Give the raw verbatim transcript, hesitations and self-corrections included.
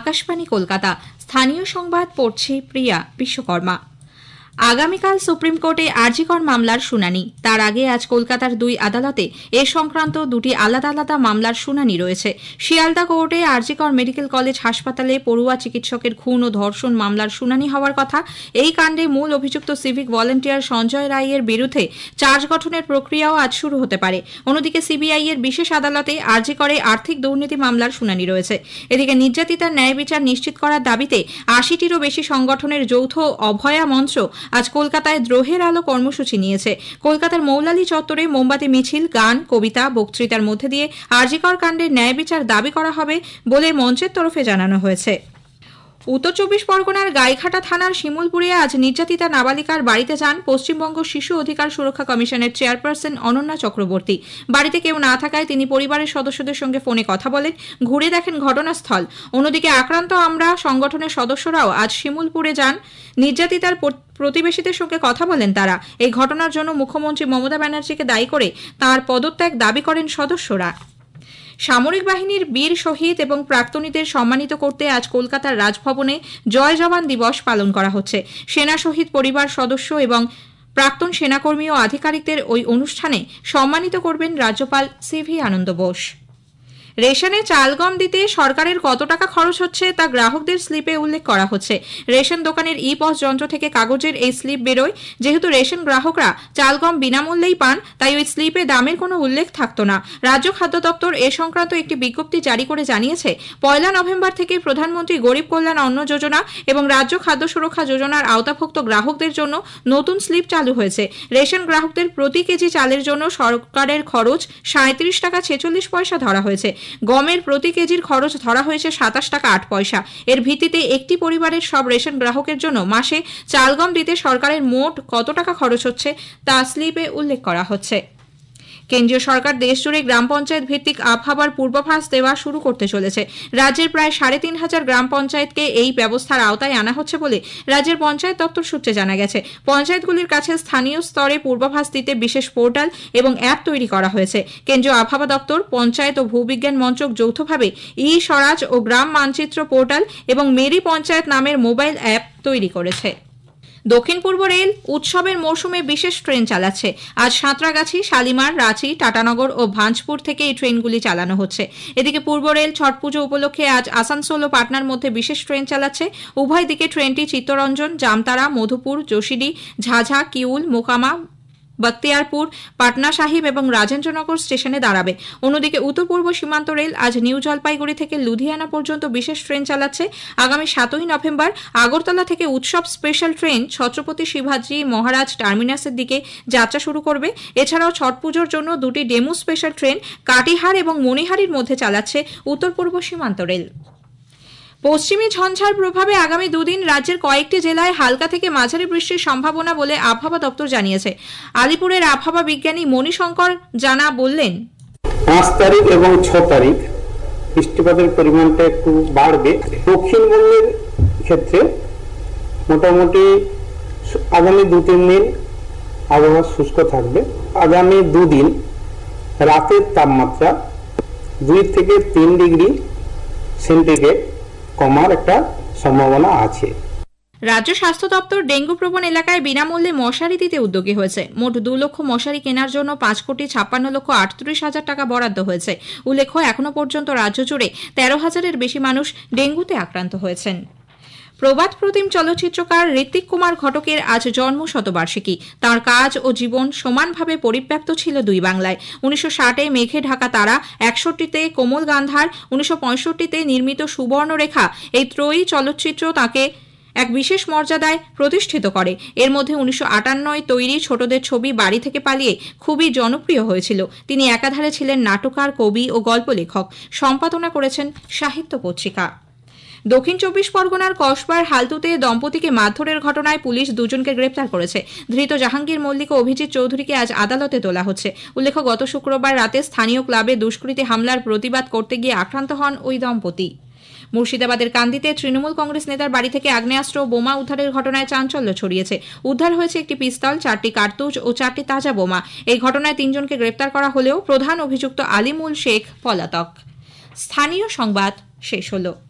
আকাশবাণী কলকাতা। স্থানীয় সংবাদ পড়ছি প্রিয়া বিশ্বকর্মা। আগামীকাল সুপ্রিম কোর্টে আরজি কর মামলার শুনানি। তার আগে আজ কলকাতার দুই আদালতে এ সংক্রান্ত দুটি আলাদা আলাদা মামলার শুনানি রয়েছে। শিয়ালদা কোর্টে আরজি কর মেডিকেল কলেজ হাসপাতালে পড়ুয়া চিকিৎসকের খুন ও ধর্ষণ মামলার শুনানি হওয়ার কথা। এই কাণ্ডে মূল অভিযুক্ত সিভিক ভলেন্টিয়ার সঞ্জয় রায়ের বিরুদ্ধে চার্জ গঠনের প্রক্রিয়াও আজ শুরু হতে পারে। অন্যদিকে সিবিআই এর বিশেষ আদালতে আরজি করে আর্থিক দুর্নীতি মামলার শুনানি রয়েছে। এদিকে নির্যাতিতার ন্যায় বিচার নিশ্চিত করার দাবিতে আশিটিরও বেশি সংগঠনের যৌথ অভয়া মঞ্চ আজ কলকাতায় দ্রোহের আলো কর্মসূচি নিয়েছে। কলকাতার মৌলালী চত্বরে মোমবাতি মিছিল, গান, কবিতা, বক্তৃতার মধ্যে দিয়ে আরজি কর কাণ্ডের ন্যায় বিচার দাবি করা হবে বলে মঞ্চের তরফে জানানো হয়েছে। উত্তর চব্বিশ পরগনার গাইঘাটা থানার শিমুলপুরে আজ নির্যাতিতা নাবালিকার বাড়িতে যান পশ্চিমবঙ্গ শিশু অধিকার সুরক্ষা কমিশনের চেয়ারপারসন অনন্যা চক্রবর্তী। বাড়িতে কেউ না থাকায় তিনি পরিবারের সদস্যদের সঙ্গে ফোনে কথা বলেন, ঘুরে দেখেন ঘটনাস্থল। অন্যদিকে আক্রান্ত আমরা সংগঠনের সদস্যরাও আজ শিমুলপুরে যান। নির্যাতিতার প্রতিবেশীদের সঙ্গে কথা বলেন তারা। এই ঘটনার জন্য মুখ্যমন্ত্রী মমতা ব্যানার্জিকে দায়ী করে তাঁর পদত্যাগ দাবি করেন সদস্যরা। সামরিক বাহিনীর বীর শহীদ এবং প্রাক্তনীদের সম্মানিত করতে আজ কলকাতার রাজভবনে জয় জওয়ান দিবস পালন করা হচ্ছে। সেনা শহীদ পরিবার সদস্য এবং প্রাক্তন সেনাকর্মী ও আধিকারিকদের ওই অনুষ্ঠানে সম্মানিত করবেন রাজ্যপাল সিভি আনন্দ বোস। রেশনে চাল গম দিতে সরকারের কত টাকা খরচ হচ্ছে তা গ্রাহকদের স্লিপে উল্লেখ করা হচ্ছে। রেশন দোকানের ই পস যন্ত্র থেকে কাগজের এই স্লিপ বেরোয়। যেহেতু রেশন গ্রাহকরা চাল গম বিনামূল্যেই পান, তাই ওই স্লিপে দামের কোনো উল্লেখ থাকতো না। রাজ্য খাদ্য দপ্তর এ সংক্রান্ত একটি বিজ্ঞপ্তি জারি করে জানিয়েছে, পয়লা নভেম্বর থেকে প্রধানমন্ত্রী গরিব কল্যাণ অন্ন যোজনা এবং রাজ্য খাদ্য সুরক্ষা যোজনার আওতাভুক্ত গ্রাহকদের জন্য নতুন স্লিপ চালু হয়েছে। রেশন গ্রাহকদের প্রতি কেজি চালের জন্য সরকারের খরচ সাঁত্রিশ টাকা ছেচল্লিশ পয়সা ধরা হয়েছে। গমের প্রতি কেজির খরচ ধরা হয়েছে সাতাশ টাকা আট পয়সা। এর ভিত্তিতে একটি পরিবারের সব রেশন গ্রাহকের জন্য মাসে চাল গম দিতে সরকারের মোট কত টাকা খরচ হচ্ছে তা স্লিপে উল্লেখ করা হচ্ছে। কেন্দ্রীয় সরকার দেশজুড়ে গ্রাম পঞ্চায়েত ভিত্তিক আবহাওয়ার পূর্বাভাস দেওয়া শুরু করতে চলেছে। রাজ্যের প্রায় সাড়ে তিন হাজার গ্রাম পঞ্চায়েতকে এই ব্যবস্থার আওতায় আনা হচ্ছে বলে রাজ্যের পঞ্চায়েত দপ্তর সূত্রে জানা গেছে। পঞ্চায়েতগুলির কাছে স্থানীয় স্তরে পূর্বাভাস দিতে বিশেষ পোর্টাল এবং অ্যাপ তৈরি করা হয়েছে। কেন্দ্রীয় আবহাওয়া দপ্তর, পঞ্চায়েত ও ভূবিজ্ঞান মন্ত্রক যৌথভাবে ই স্বরাজ ও গ্রাম মানচিত্র পোর্টাল এবং মেরি পঞ্চায়েত নামের মোবাইল অ্যাপ তৈরি করেছে। দক্ষিণ পূর্ব রেল উৎসবের মরশুমে বিশেষ ট্রেন চালাচ্ছে। আজ সাঁতরাগাছি, শালিমার, রাঁচি, টাটানগর ও ভাঁজপুর থেকে এই ট্রেনগুলি চালানো হচ্ছে। এদিকে পূর্ব রেল ছট পুজো উপলক্ষে আজ আসানসোল ও পাটনার মধ্যে বিশেষ ট্রেন চালাচ্ছে। উভয় দিকে ট্রেনটি চিত্তরঞ্জন, জামতারা, মধুপুর, যোশীডি, ঝাঝা, কিউল, মোকামা, বখতিয়ারপুর, পাটনা সাহিব এবং রাজেন্দ্রনগর স্টেশনে দাঁড়াবে। অন্যদিকে উত্তর পূর্ব সীমান্ত রেল আজ নিউ জলপাইগুড়ি থেকে লুধিয়ানা পর্যন্ত বিশেষ ট্রেন চালাচ্ছে। আগামী সাতই নভেম্বর আগরতলা থেকে উৎসব স্পেশাল ট্রেন ছত্রপতি শিবাজী মহারাজ টার্মিনাসের দিকে যাত্রা শুরু করবে। এছাড়াও ছট পুজোর জন্য দুটি ডেমু স্পেশাল ট্রেন কাটিহার এবং মণিহারির মধ্যে চালাচ্ছে উত্তর পূর্ব সীমান্ত রেল। পশ্চিমী ঝঞ্ঝার প্রভাবে আগামী দুদিন রাজ্যের কয়েকটি জেলায় হালকা থেকে মাঝারি বৃষ্টির সম্ভাবনা বলে আবহাওয়া দপ্তর জানিয়েছে। আলিপুরের আবহাওয়া বিজ্ঞানী মণিশঙ্কর জানা বললেন, পাঁচ তারিখ এবং ছ তারিখ বৃষ্টিপাতের পরিমাণটা একটু বাড়বে। দক্ষিণবঙ্গের ক্ষেত্রে মোটামুটি আগামী দু তিন দিন আবহাওয়া শুষ্ক থাকবে। আগামী দুদিন রাতের তাপমাত্রা দুই থেকে তিন ডিগ্রি সেন্টিগ্রেড কমার একটা সম্ভাবনা আছে। রাজ্য স্বাস্থ্য দপ্তর ডেঙ্গু প্রবণ এলাকায় বিনামূল্যে মশারি দিতে উদ্যোগী হয়েছে। মোট দু লক্ষ মশারি কেনার জন্য পাঁচ কোটি ছাপ্পান্ন লক্ষ আটত্রিশ হাজার টাকা বরাদ্দ হয়েছে। উল্লেখ্য, এখনো পর্যন্ত রাজ্য জুড়ে তেরো হাজারের বেশি মানুষ ডেঙ্গুতে আক্রান্ত হয়েছেন। প্রবাদ প্রতিম চলচ্চিত্রকার ঋত্বিক কুমার ঘটকের আজ জন্ম শতবার্ষিকী। তাঁর কাজ ও জীবন সমানভাবে পরিব্যাপ্ত ছিল দুই বাংলায়। উনিশশো ষাটে মেঘে ঢাকা তারা, একষট্টিতে কোমল গান্ধার, উনিশশো পঁয়ষট্টিতে নির্মিত সুবর্ণরেখা এই ত্রয়ী চলচ্চিত্র তাঁকে এক বিশেষ মর্যাদায় প্রতিষ্ঠিত করে। এর মধ্যে উনিশশো আটান্নয় তৈরি ছোটদের ছবি বাড়ি থেকে পালিয়ে খুবই জনপ্রিয় হয়েছিল। তিনি একাধারে ছিলেন নাট্যকার, কবি ও গল্প লেখক। সম্পাদনা করেছেন সাহিত্য পত্রিকা। দক্ষিণ চব্বিশ পরগনার কসবার হালতুতে দম্পতিকে মারধরের ঘটনায় পুলিশ দুজনকে গ্রেপ্তার করেছে। ধৃত জাহাঙ্গীর মল্লিক ও অভিজিৎ চৌধুরীকে আজ আদালতে তোলা হচ্ছে। উল্লেখ্য, গত শুক্রবার রাতে স্থানীয় ক্লাবে দুষ্কৃতী হামলার প্রতিবাদ করতে গিয়ে আক্রান্ত হন ওই দম্পতি। মুর্শিদাবাদের কান্দিতে তৃণমূল কংগ্রেস নেতার বাড়ি থেকে আগ্নেয়াস্ত্র ও বোমা উদ্ধারের ঘটনায় চাঞ্চল্য ছড়িয়েছে। উদ্ধার হয়েছে একটি পিস্তল, চারটি কার্তুজ ও চারটি তাজা বোমা। এই ঘটনায় তিনজনকে গ্রেপ্তার করা হলেও প্রধান অভিযুক্ত আলিমুল শেখ পলাতক। স্থানীয় সংবাদ শেষ হলো।